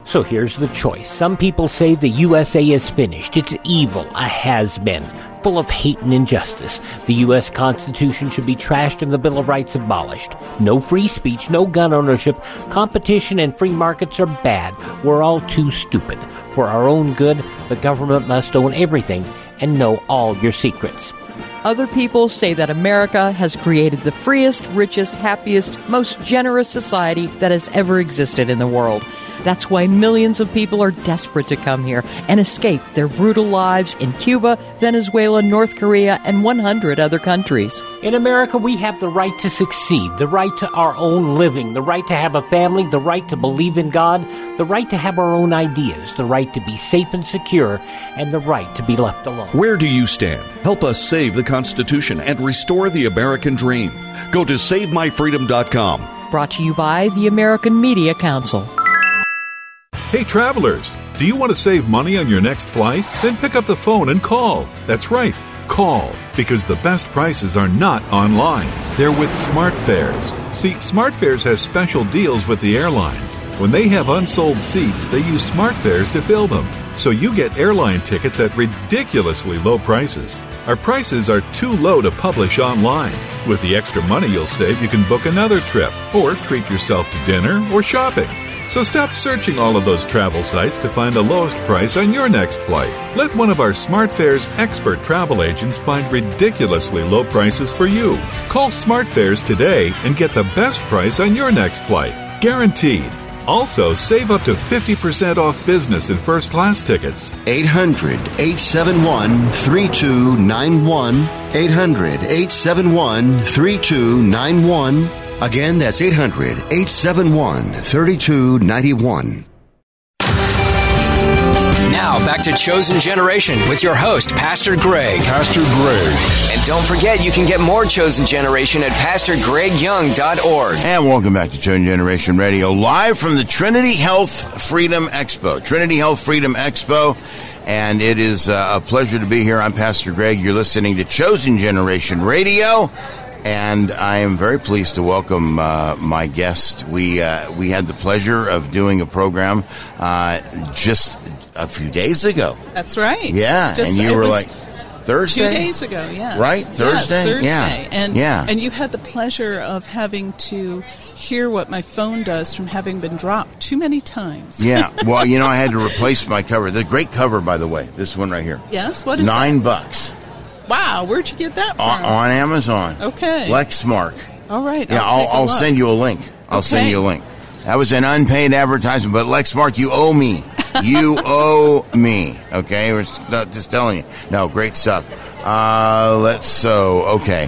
So here's the choice. Some people say the USA is finished. It's evil, a has-been, full of hate and injustice. The U.S. Constitution should be trashed and the Bill of Rights abolished. No free speech, no gun ownership. Competition and free markets are bad. We're all too stupid. For our own good, the government must own everything and know all your secrets. Other people say that America has created the freest, richest, happiest, most generous society that has ever existed in the world. That's why millions of people are desperate to come here and escape their brutal lives in Cuba, Venezuela, North Korea, and 100 other countries. In America, we have the right to succeed, the right to our own living, the right to have a family, the right to believe in God, the right to have our own ideas, the right to be safe and secure, and the right to be left alone. Where do you stand? Help us save the Constitution and restore the American dream. Go to SaveMyFreedom.com. Brought to you by the American Media Council. Hey travelers, do you want to save money on your next flight? Then pick up the phone and call. That's right, call, because the best prices are not online. They're with SmartFares. See, SmartFares has special deals with the airlines. When they have unsold seats, they use SmartFares to fill them. So you get airline tickets at ridiculously low prices. Our prices are too low to publish online. With the extra money you'll save, you can book another trip or treat yourself to dinner or shopping. So stop searching all of those travel sites to find the lowest price on your next flight. Let one of our SmartFares expert travel agents find ridiculously low prices for you. Call SmartFares today and get the best price on your next flight. Guaranteed. Also, save up to 50% off business and first-class tickets. 800-871-3291. 800-871-3291. Again, that's 800-871-3291. Now, back to Chosen Generation with your host, Pastor Greg. Pastor Greg. And don't forget, you can get more Chosen Generation at PastorGregYoung.org. And welcome back to Chosen Generation Radio, live from the Trinity Health Freedom Expo. Trinity Health Freedom Expo. And it is a pleasure to be here. I'm Pastor Greg. You're listening to Chosen Generation Radio. And I am very pleased to welcome my guest. We had the pleasure of doing a program just a few days ago. That's right. Yeah, and you were like Thursday? 2 days ago, yes. Right? Thursday? Yes, Thursday. Yeah. And you had the pleasure of having to hear what my phone does from having been dropped too many times. Yeah. Well, I had to replace my cover. The great cover, by the way. This one right here. Yes? What is $9. That? Wow, where'd you get that from? On Amazon. Okay. Lexmark. All right. Yeah, I'll send you a link. I'll send you a link. That was an unpaid advertisement, but Lexmark, you owe me. You owe me. Okay? We're just telling you. No, great stuff. Okay.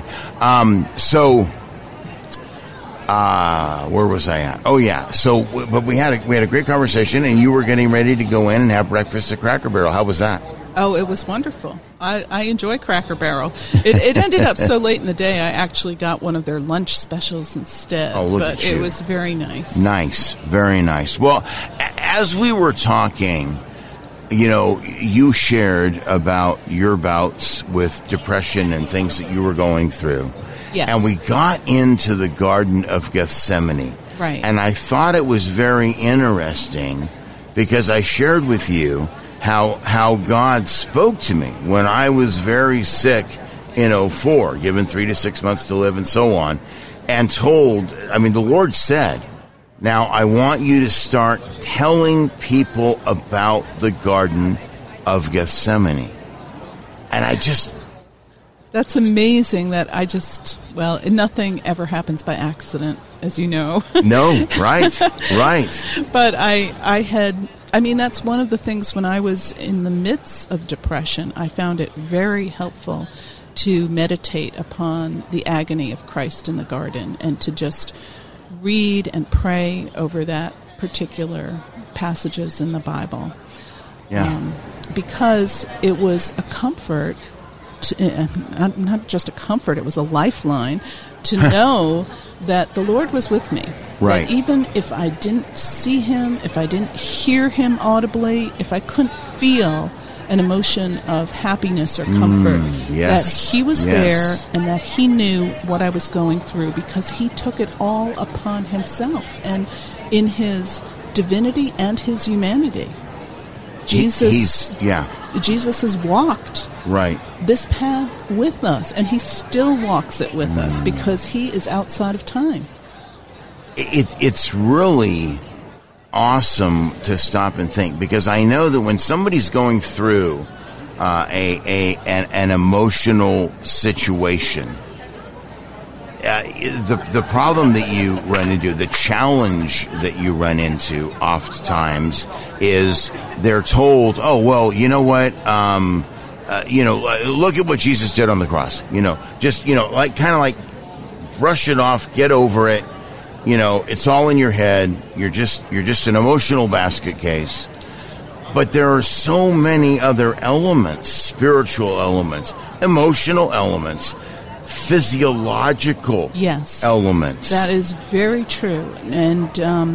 Where was I at? Oh, yeah. So, but we had a great conversation, and you were getting ready to go in and have breakfast at Cracker Barrel. How was that? Oh, it was wonderful. I enjoy Cracker Barrel. It ended up so late in the day, I actually got one of their lunch specials instead. Oh, look at you. But it was very nice. Nice. Very nice. Well, as we were talking, you shared about your bouts with depression and things that you were going through. Yes. And we got into the Garden of Gethsemane. Right. And I thought it was very interesting because I shared with you how God spoke to me when I was very sick in 2004, given 3 to 6 months to live and so on, and the Lord said, now I want you to start telling people about the Garden of Gethsemane. And that's amazing that nothing ever happens by accident, as you know. No, right. But that's one of the things when I was in the midst of depression, I found it very helpful to meditate upon the agony of Christ in the garden and to just read and pray over that particular passages in the Bible. Yeah. Because it was a comfort, not just a comfort, it was a lifeline to know that the Lord was with me. Right. That even if I didn't see him, if I didn't hear him audibly, if I couldn't feel an emotion of happiness or comfort, that he was there and that he knew what I was going through because he took it all upon himself. And in his divinity and his humanity. Jesus has walked this path with us, and he still walks it with us because he is outside of time. It's really awesome to stop and think, because I know that when somebody's going through an emotional situation, the problem that you run into, the challenge that you run into oftentimes is they're told, oh, well, you know what, look at what Jesus did on the cross. Just brush it off, get over it. It's all in your head. You're just an emotional basket case. But there are so many other elements, spiritual elements, emotional elements, physiological elements. That is very true. And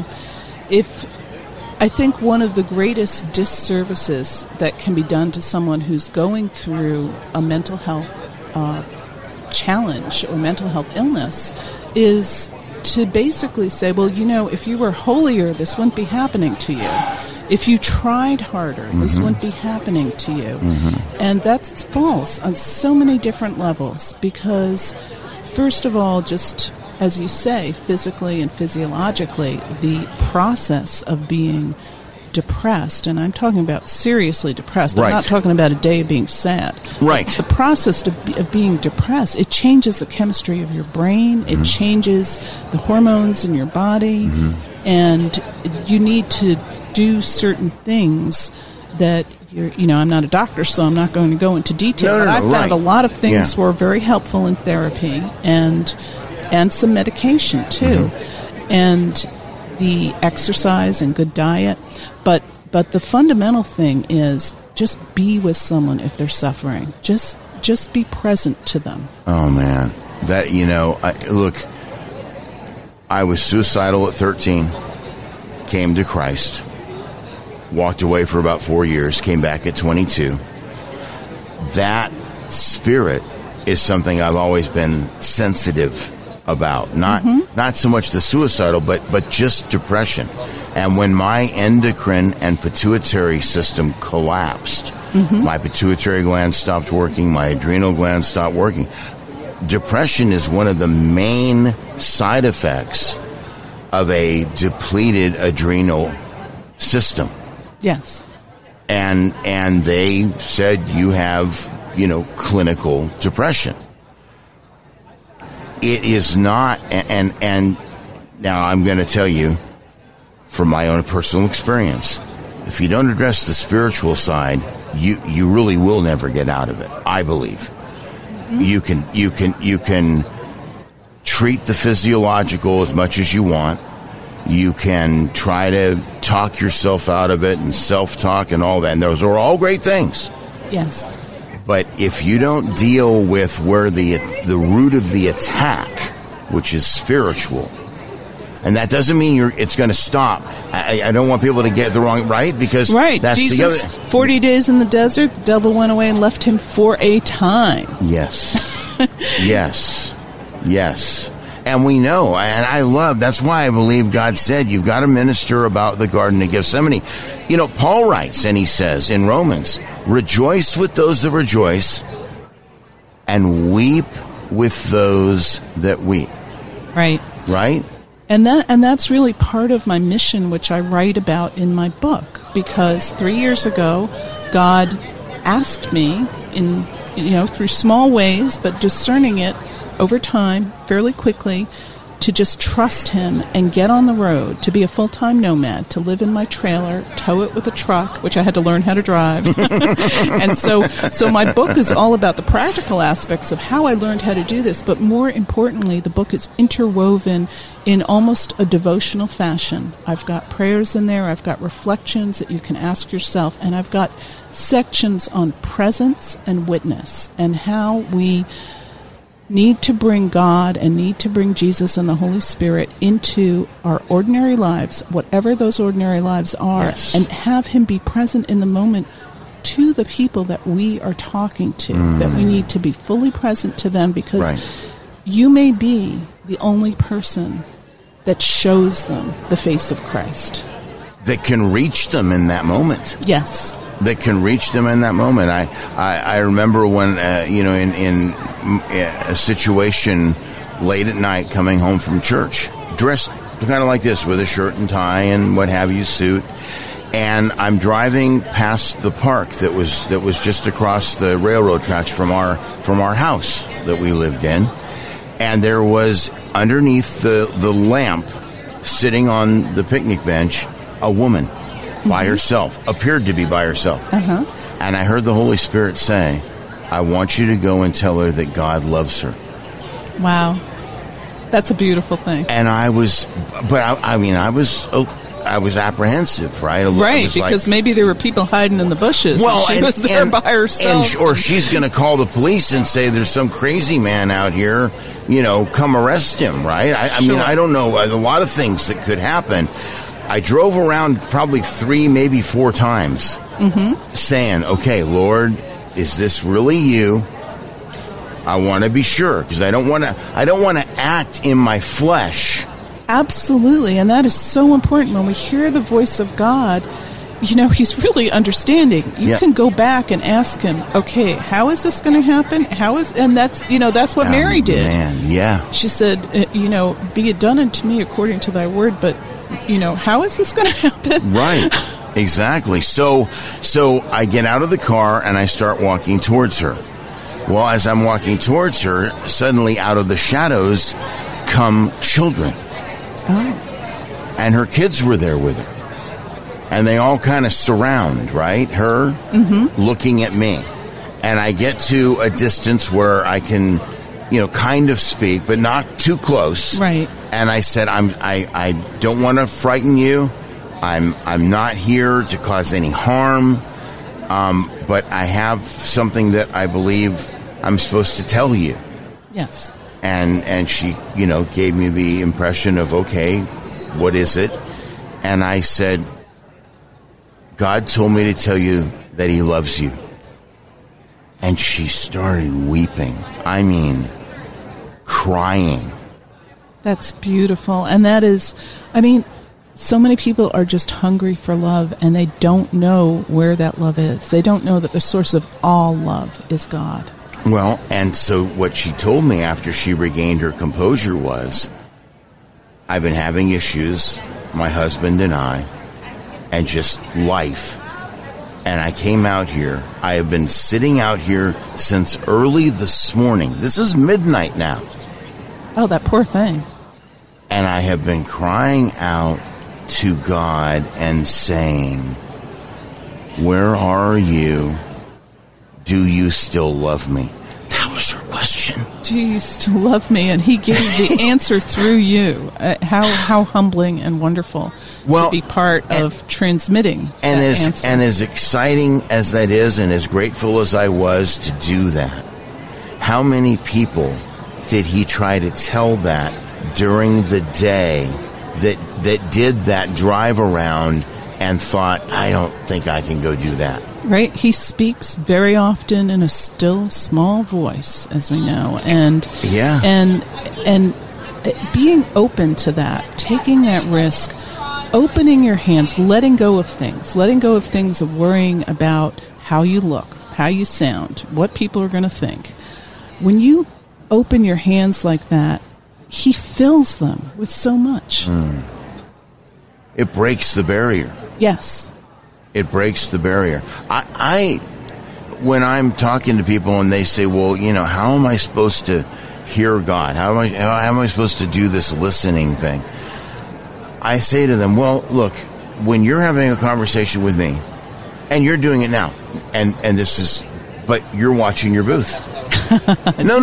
I think one of the greatest disservices that can be done to someone who's going through a mental health challenge or mental health illness is to basically say, well, if you were holier, this wouldn't be happening to you. If you tried harder, this wouldn't be happening to you. And that's false on so many different levels, because, first of all, just as you say, physically and physiologically, the process of being depressed, and I'm talking about seriously depressed. I'm not talking about a day of being sad. Right. The process of being depressed, it changes the chemistry of your brain. It changes the hormones in your body. And you need to do certain things that I'm not a doctor, so I'm not going to go into detail. But I found a lot of things were very helpful in therapy and some medication too, and the exercise and good diet. But the fundamental thing is just be with someone if they're suffering. Just be present to them. Oh man, that I was suicidal at 13. Came to Christ. Walked away for about 4 years, came back at 22. That spirit is something I've always been sensitive about. Not so much the suicidal, but just depression. And when my endocrine and pituitary system collapsed, my pituitary gland stopped working, my adrenal gland stopped working. Depression is one of the main side effects of a depleted adrenal system. Yes. And they said you have, clinical depression. It is not, and now I'm going to tell you from my own personal experience, if you don't address the spiritual side, you really will never get out of it, I believe. You can treat the physiological as much as you want. You can try to talk yourself out of it and self-talk and all that. And those are all great things. Yes. But if you don't deal with where the root of the attack, which is spiritual, and that doesn't mean it's going to stop. I don't want people to get the wrong, right? Because that's Jesus, the other. 40 days in the desert, the devil went away and left him for a time. Yes. Yes. And we know, and I love, that's why I believe God said, you've got to minister about the Garden of Gethsemane. Paul writes, and he says in Romans, rejoice with those that rejoice, and weep with those that weep. Right. Right? And that's really part of my mission, which I write about in my book, because 3 years ago, God asked me through small ways, but discerning it over time, fairly quickly, to just trust him and get on the road, to be a full-time nomad, to live in my trailer, tow it with a truck, which I had to learn how to drive. And so my book is all about the practical aspects of how I learned how to do this, but more importantly, the book is interwoven in almost a devotional fashion. I've got prayers in there, I've got reflections that you can ask yourself, and I've got sections on presence and witness, and how we need to bring God and need to bring Jesus and the Holy Spirit into our ordinary lives, whatever those ordinary lives are, and have him be present in the moment to the people that we are talking to, that we need to be fully present to them, because you may be the only person that shows them the face of Christ. that can reach them in that moment. Yes. That can reach them in that moment. I remember when, in a situation late at night coming home from church, dressed kind of like this with a shirt and tie and what have you, suit. And I'm driving past the park that was just across the railroad tracks from our house that we lived in. And there was underneath the lamp, sitting on the picnic bench, a woman by herself, appeared to be by herself. Uh-huh. And I heard the Holy Spirit say, I want you to go and tell her that God loves her. Wow. That's a beautiful thing. And I was apprehensive, right? Right, because maybe there were people hiding in the bushes. Well, and she was there by herself. Or she's going to call the police and say there's some crazy man out here, come arrest him, right? I mean, I don't know. A lot of things that could happen. I drove around probably 3, maybe 4 times saying, okay, Lord, is this really you? I want to be sure, because I don't want to act in my flesh. Absolutely, and that is so important. When we hear the voice of God, He's really understanding. You can go back and ask Him, okay, how is this going to happen? And that's what Mary did. Man, yeah. She said, be it done unto me according to thy word, but, how is this going to happen? Right, exactly. So I get out of the car and I start walking towards her. Well, as I'm walking towards her, suddenly out of the shadows come children. Oh. And her kids were there with her. And they all kind of surround, right? Her looking at me. And I get to a distance where I can, kind of speak, but not too close. Right. And I said, I don't want to frighten you. I'm not here to cause any harm. But I have something that I believe I'm supposed to tell you. Yes. And she, gave me the impression of, okay, what is it? And I said, God told me to tell you that He loves you. And she started weeping. I mean, crying. That's beautiful. And that is, so many people are just hungry for love, and they don't know where that love is. They don't know that the source of all love is God. Well, and so what she told me after she regained her composure was, I've been having issues, my husband and I, and just life. And I came out here. I have been sitting out here since early this morning. This is midnight now. Oh, that poor thing. And I have been crying out to God and saying, where are you? Do you still love me? That was her question. Do you still love me? And He gave the answer through you. How humbling and wonderful to be part of transmitting and that answer. And as exciting as that is, and as grateful as I was to do that, how many people did He try to tell that during the day that did that drive around and thought, I don't think I can go do that? Right? He speaks very often in a still, small voice, as we know. And being open to that, taking that risk, opening your hands, letting go of things of worrying about how you look, how you sound, what people are going to think. When you open your hands like that, He fills them with so much. It breaks the barrier. Yes. It breaks the barrier. I when I'm talking to people and they say, well, how am I supposed to hear God? How am I supposed to do this listening thing? I say to them, well, look, when you're having a conversation with me, and you're doing it now, but you're watching your booth. No.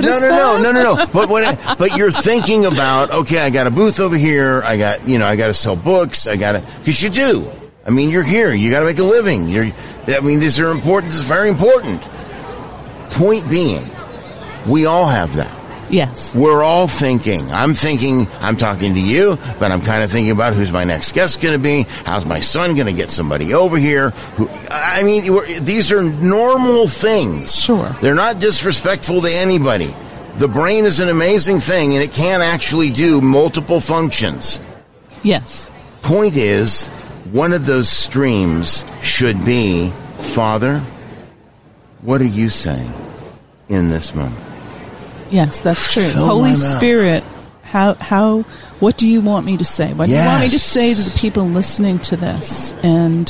But you're thinking about, okay, I got a booth over here. I got to sell books. Because you do. You're here. You got to make a living. These are important. This is very important. Point being, we all have that. Yes. We're all thinking. I'm talking to you, but I'm kind of thinking about who's my next guest going to be. How's my son going to get somebody over here? These are normal things. Sure. They're not disrespectful to anybody. The brain is an amazing thing, and it can actually do multiple functions. Yes. Point is, one of those streams should be, Father, what are you saying in this moment? Yes, that's true. Fill Holy my mouth. Spirit, what do you want me to say? What do you want me to say to the people listening to this? And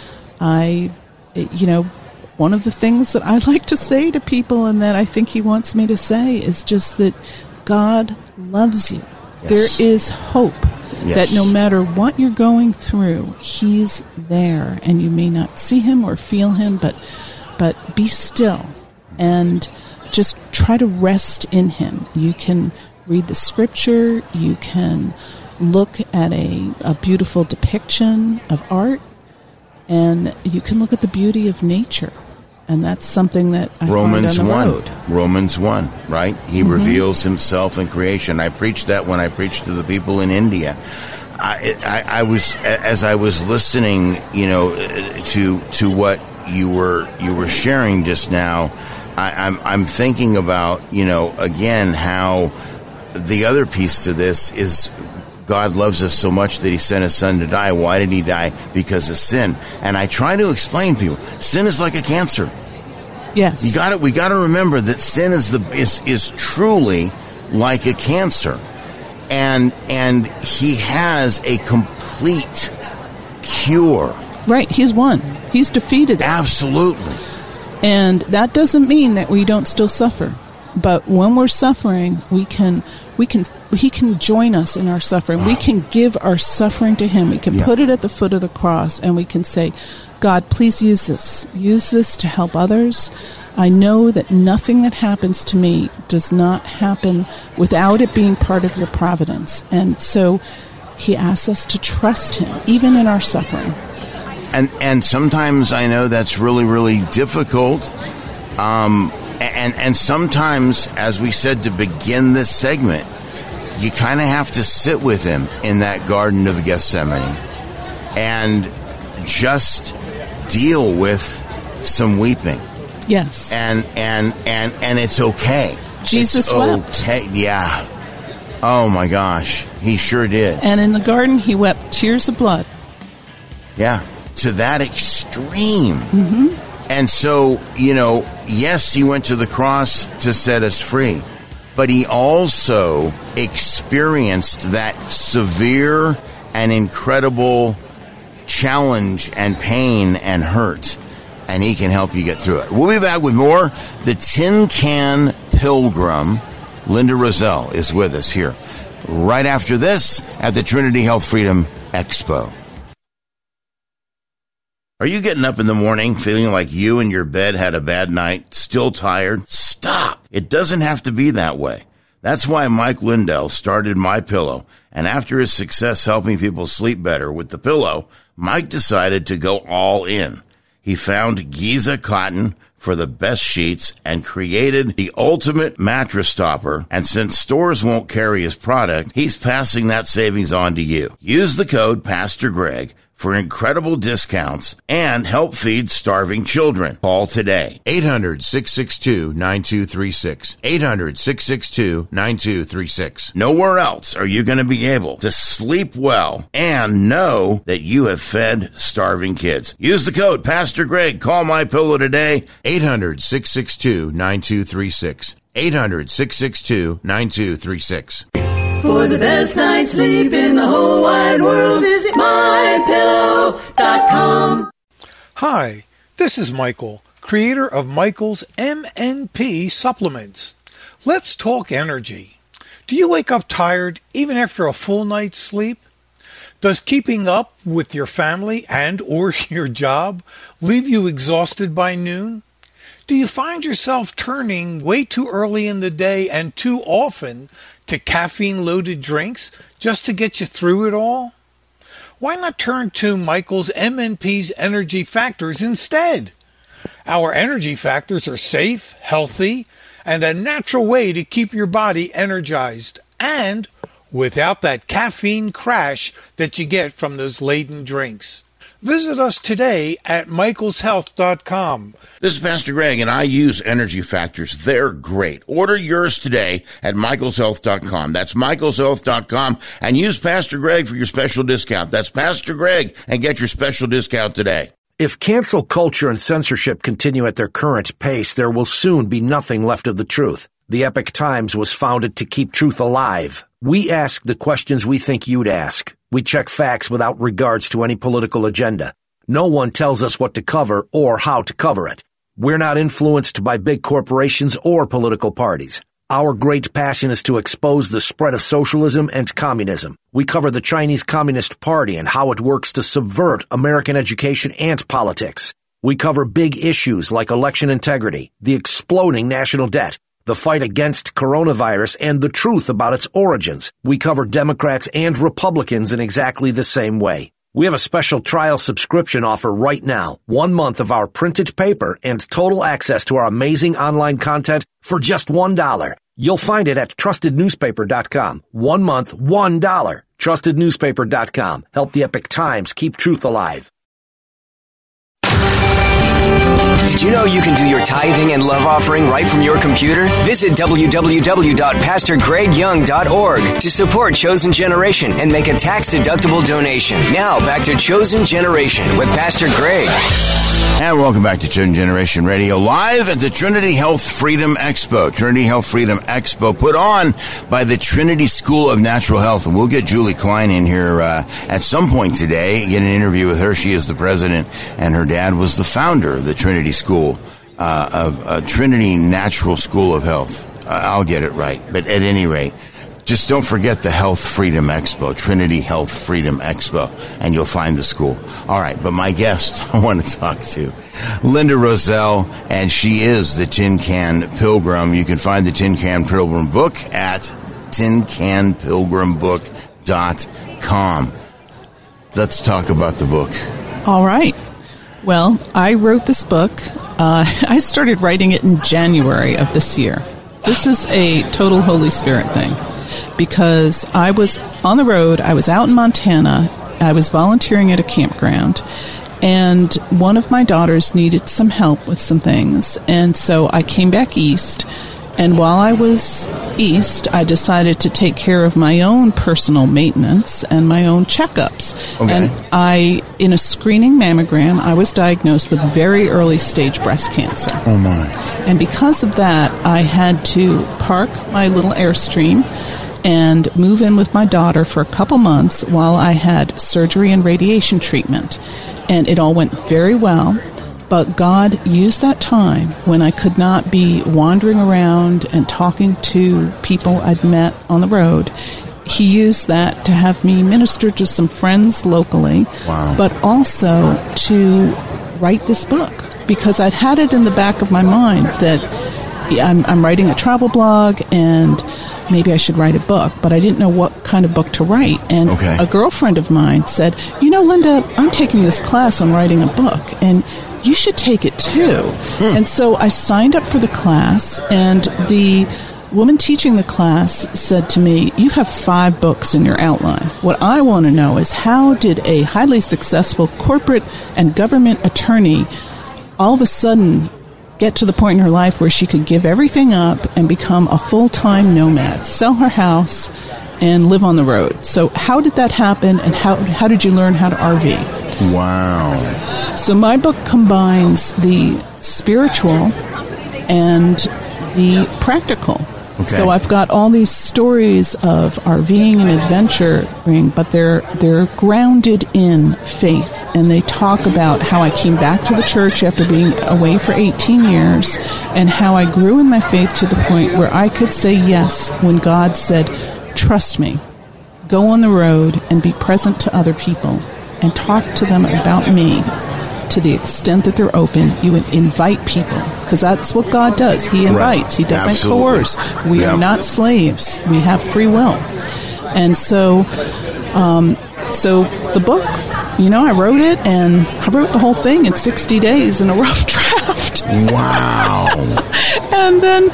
one of the things that I like to say to people and that I think he wants me to say is just that God loves you. Yes. There is hope. Yes. That no matter what you're going through, he's there. And you may not see him or feel him, but be still and just try to rest in him. You can read the scripture. You can look at a beautiful depiction of art. And you can look at the beauty of nature. And that's something that I Romans find on the 1. road. Romans 1, right? He reveals himself in creation. I preached that when I preached to the people in India. I was, as I was listening, to what you were sharing just now, I'm thinking about, again, how the other piece to this is God loves us so much that he sent his son to die. Why did he die? Because of sin. And I try to explain to people, sin is like a cancer. Yes. We got to remember that sin is truly like a cancer. And he has a complete cure. Right. He's won. He's defeated it. Absolutely. And that doesn't mean that we don't still suffer. But when we're suffering, he can join us in our suffering. We can give our suffering to him. We can put it at the foot of the cross, and we can say, God, please use this. Use this to help others. I know that nothing that happens to me does not happen without it being part of your providence. And so he asks us to trust him, even in our suffering. And sometimes I know that's really, really difficult. And sometimes, as we said to begin this segment, you kind of have to sit with him in that Garden of Gethsemane and just deal with some weeping. Yes. And it's okay. Jesus wept. Okay. Yeah. Oh my gosh. He sure did. And in the garden, he wept tears of blood. Yeah. To that extreme. Mm-hmm. And so, yes, he went to the cross to set us free, but he also experienced that severe and incredible challenge and pain and hurt, and he can help you get through it. We'll be back with more. The Tin Can Pilgrim, Linda Roselle, is with us here right after this at the Trinity Health Freedom Expo. Are you getting up in the morning feeling like you and your bed had a bad night, still tired? Stop. It doesn't have to be that way. That's why Mike Lindell started MyPillow, and after his success helping people sleep better with the pillow, Mike decided to go all in. He found Giza Cotton for the best sheets and created the ultimate mattress topper. And since stores won't carry his product, he's passing that savings on to you. Use the code Pastor Greg for incredible discounts and help feed starving children. Call today. 800-662-9236. 800-662-9236. Nowhere else are you going to be able to sleep well and know that you have fed starving kids. Use the code Pastor Greg. Call MyPillow today. 800-662-9236. 800-662-9236. For the best night's sleep in the whole wide world, visit MyPillow.com. Hi, this is Michael, creator of Michael's MNP supplements. Let's talk energy. Do you wake up tired even after a full night's sleep? Does keeping up with your family and or your job leave you exhausted by noon? Do you find yourself turning way too early in the day and too often to caffeine-loaded drinks just to get you through it all? Why not turn to Michael's MNP's Energy Factors instead? Our Energy Factors are safe, healthy, and a natural way to keep your body energized and without that caffeine crash that you get from those laden drinks. Visit us today at michaelshealth.com. This is Pastor Greg, and I use Energy Factors. They're great. Order yours today at michaelshealth.com. That's michaelshealth.com, and use Pastor Greg for your special discount. That's Pastor Greg, and get your special discount today. If cancel culture and censorship continue at their current pace, there will soon be nothing left of the truth. The Epoch Times was founded to keep truth alive. We ask the questions we think you'd ask. We check facts without regards to any political agenda. No one tells us what to cover or how to cover it. We're not influenced by big corporations or political parties. Our great passion is to expose the spread of socialism and communism. We cover the Chinese Communist Party and how it works to subvert American education and politics. We cover big issues like election integrity, the exploding national debt, the fight against coronavirus, and the truth about its origins. We cover Democrats and Republicans in exactly the same way. We have a special trial subscription offer right now. 1 month of our printed paper and total access to our amazing online content for just $1. You'll find it at trustednewspaper.com. 1 month, $1. Trustednewspaper.com. Help the Epoch Times keep truth alive. Did you know you can do your tithing and love offering right from your computer? Visit www.pastorgregyoung.org to support Chosen Generation and make a tax-deductible donation. Now, back to Chosen Generation with Pastor Greg. And welcome back to Chosen Generation Radio, live at the Trinity Health Freedom Expo. Trinity Health Freedom Expo put on by the Trinity School of Natural Health. And we'll get Julie Klein in here at some point today, get an interview with her. She is the president, and her dad was the founder of the Trinity School of Trinity Natural School of Health. I'll get it right. But at any rate, just don't forget the Health Freedom Expo, Trinity Health Freedom Expo, and you'll find the school. All right, but my guest I want to talk to, Linda Roselle, and she is the Tin Can Pilgrim. You can find the Tin Can Pilgrim book at tincanpilgrimbook.com. Let's talk about the book. All right. Well, I wrote this book. I started writing it in January of this year. This is a total Holy Spirit thing because I was on the road. I was out in Montana. I was volunteering at a campground, and one of my daughters needed some help with some things. And so I came back east. And while I was east, I decided to take care of my own personal maintenance and my own checkups. Okay. And in a screening mammogram, I was diagnosed with very early stage breast cancer. Oh, my. And because of that, I had to park my little Airstream and move in with my daughter for a couple months while I had surgery and radiation treatment. And it all went very well. But God used that time when I could not be wandering around and talking to people I'd met on the road. He used that to have me minister to some friends locally, wow, but also to write this book because I'd had it in the back of my mind that I'm writing a travel blog and maybe I should write a book, but I didn't know what kind of book to write. And a girlfriend of mine said, you know, Linda, I'm taking this class on writing a book, and you should take it too. And so I signed up for the class, and the woman teaching the class said to me, you have 5 books in your outline. What I want to know is how did a highly successful corporate and government attorney all of a sudden get to the point in her life where she could give everything up and become a full-time nomad, sell her house, and live on the road. So how did that happen, and how did you learn how to RV? Wow. So my book combines the spiritual and the practical. Okay. So I've got all these stories of RVing and adventuring, but they're grounded in faith, and they talk about how I came back to the church after being away for 18 years, and how I grew in my faith to the point where I could say yes when God said, trust me, go on the road and be present to other people and talk to them about me. To the extent that they're open, you would invite people, because that's what God does. He invites. He doesn't coerce. We are not slaves. We have free will. And so the book, you know, I wrote it, and I wrote the whole thing in 60 days in a rough draft. Wow. And then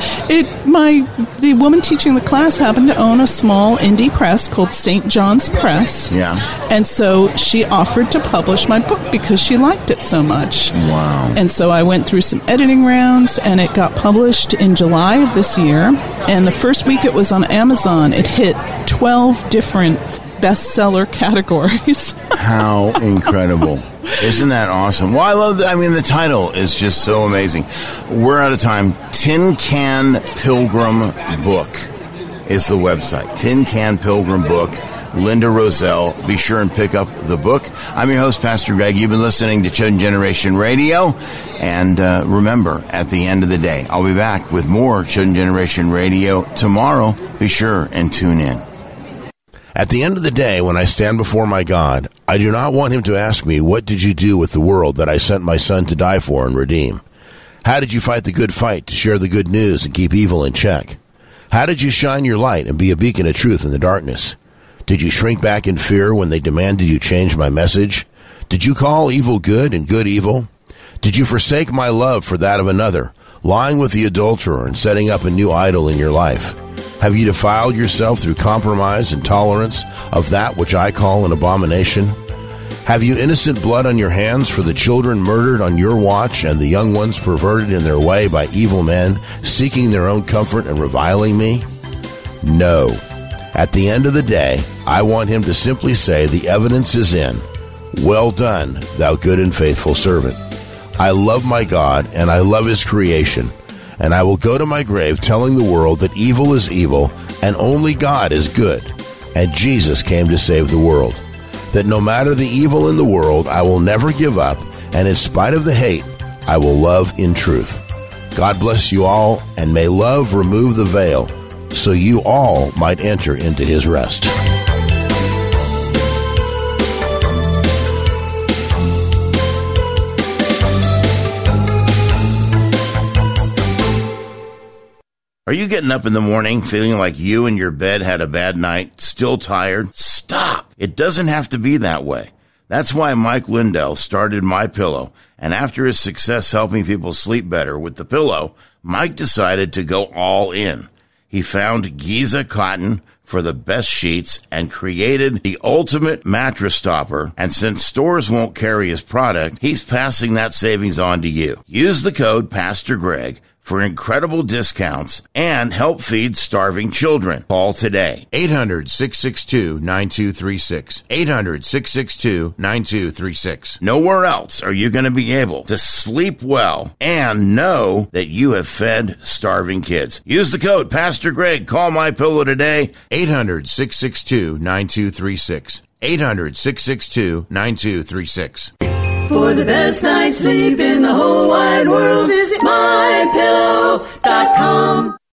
the woman teaching the class happened to own a small indie press called St. John's Press. Yeah. And so she offered to publish my book because she liked it so much. Wow. And so I went through some editing rounds, and it got published in July of this year. And the first week it was on Amazon, it hit 12 different bestseller categories. How incredible. Isn't that awesome? Well, I love that. I mean, the title is just so amazing. We're out of time. Tin Can Pilgrim Book is the website. Tin Can Pilgrim Book. Linda Roselle. Be sure and pick up the book. I'm your host, Pastor Greg. You've been listening to Chosen Generation Radio. And remember, at the end of the day, I'll be back with more Chosen Generation Radio tomorrow. Be sure and tune in. At the end of the day, when I stand before my God, I do not want him to ask me, what did you do with the world that I sent my son to die for and redeem? How did you fight the good fight to share the good news and keep evil in check? How did you shine your light and be a beacon of truth in the darkness? Did you shrink back in fear when they demanded you change my message? Did you call evil good and good evil? Did you forsake my love for that of another, lying with the adulterer and setting up a new idol in your life? Have you defiled yourself through compromise and tolerance of that which I call an abomination? Have you innocent blood on your hands for the children murdered on your watch and the young ones perverted in their way by evil men, seeking their own comfort and reviling me? No. At the end of the day, I want him to simply say, the evidence is in. Well done, thou good and faithful servant. I love my God, and I love his creation. And I will go to my grave telling the world that evil is evil and only God is good. And Jesus came to save the world. That no matter the evil in the world, I will never give up. And in spite of the hate, I will love in truth. God bless you all, and may love remove the veil, so you all might enter into his rest. Are you getting up in the morning feeling like you and your bed had a bad night, still tired? Stop. It doesn't have to be that way. That's why Mike Lindell started MyPillow, and after his success helping people sleep better with the pillow, Mike decided to go all in. He found Giza cotton for the best sheets and created the ultimate mattress topper. And since stores won't carry his product, he's passing that savings on to you. Use the code Pastor Greg for incredible discounts and help feed starving children. Call today. 800-662-9236. 800-662-9236. Nowhere else are you going to be able to sleep well and know that you have fed starving kids. Use the code Pastor Greg. Call MyPillow today. 800-662-9236. 800-662-9236. For the best night's sleep in the whole wide world, visit MyPillow.com.